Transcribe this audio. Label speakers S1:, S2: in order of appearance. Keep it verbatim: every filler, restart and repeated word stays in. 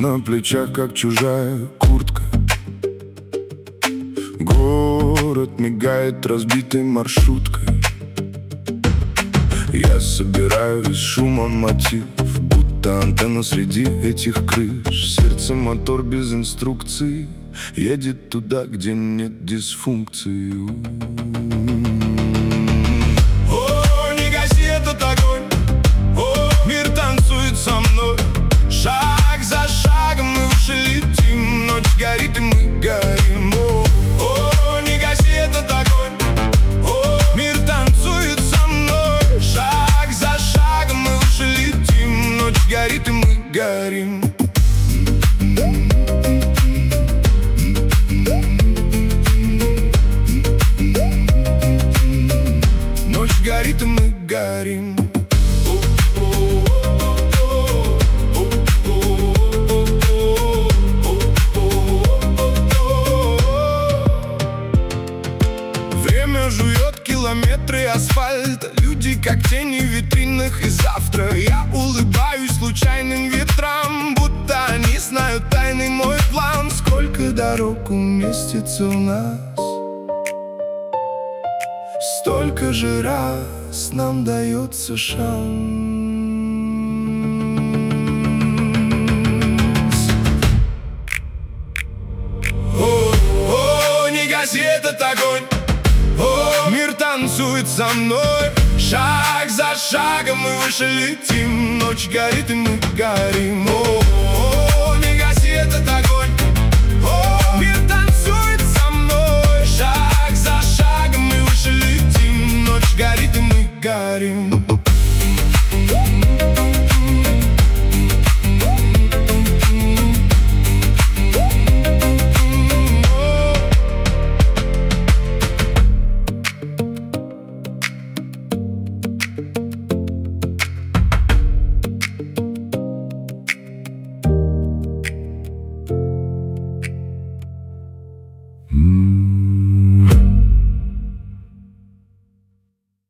S1: на плечах, как чужая куртка. Город мигает разбитой маршруткой. Я собираю из шума мотив, будто антенна среди этих крыш. Сердце мотор без инструкции едет туда, где нет дисфункции.
S2: О, не гаси этот огонь, о, мир танцует со мной. Шаг за шагом мы выше летим, ночь горит и мы горим. О, о, не гаси этот огонь, о, мир танцует со мной. Шаг за шагом мы выше летим, ночь горит и мы горим. Ночь горит и мы горим. Время жует километры асфальта, люди как тени в витринах. И завтра я улыбаюсь случайным ветрам, будто они знают тайный мой план. Сколько дорог уместится у нас, столько же раз нам дается шанс. О, о, не гаси этот огонь, о, мир танцует со мной. Шаг за шагом мы выше летим, ночь горит и мы горим. О, о, не гаси этот огонь, о, мир танцует со мной. Шаг за шагом мы выше летим, ночь горит и мы горим.